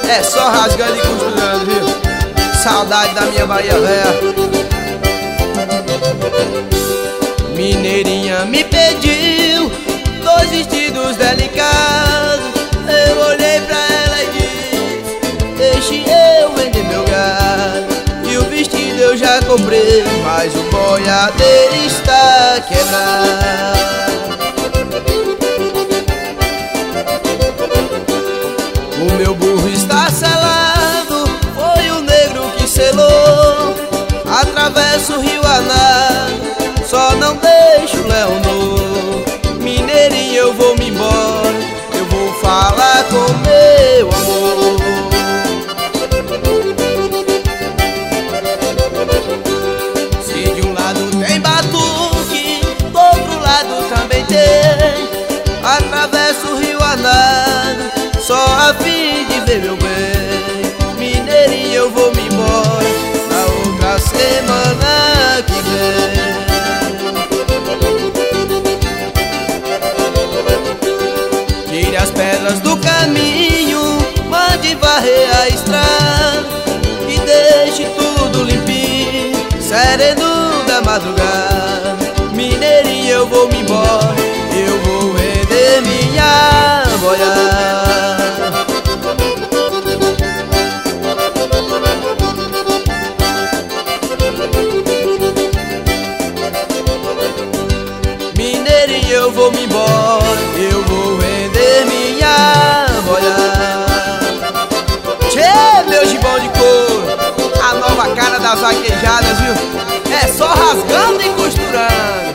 É só rasgando e costurando, viu? Saudade da minha Bahia Véia. Mineirinha me pediu 2 vestidos delicados. Eu olhei pra ela e disse: deixe eu vender meu gado. E o vestido eu já comprei, mas o boiadeiro está quebrado. O meu burro está selado, foi o negro que selou. Atravesso o rio Anado, só não deixo o Leonor. Mineirinho, eu vou me embora, eu vou falar com meu amor. Se de um lado tem batuque, do outro lado também tem. Atravesso o rio Anado, só a fim de ver meu bem. Mineirinho, eu vou me embora na outra semana que vem. Tire as pedras do caminho, mande varrer a estrada e deixe tudo limpinho, sereno da madrugada. Mineirinho, eu vou me embora, eu vou vender minha boiada. Mineirinho, eu vou me embora, eu vou vender minha boiada. Tchê, meu gibão de couro, a nova cara das vaquejadas, viu? É só rasgando e costurando.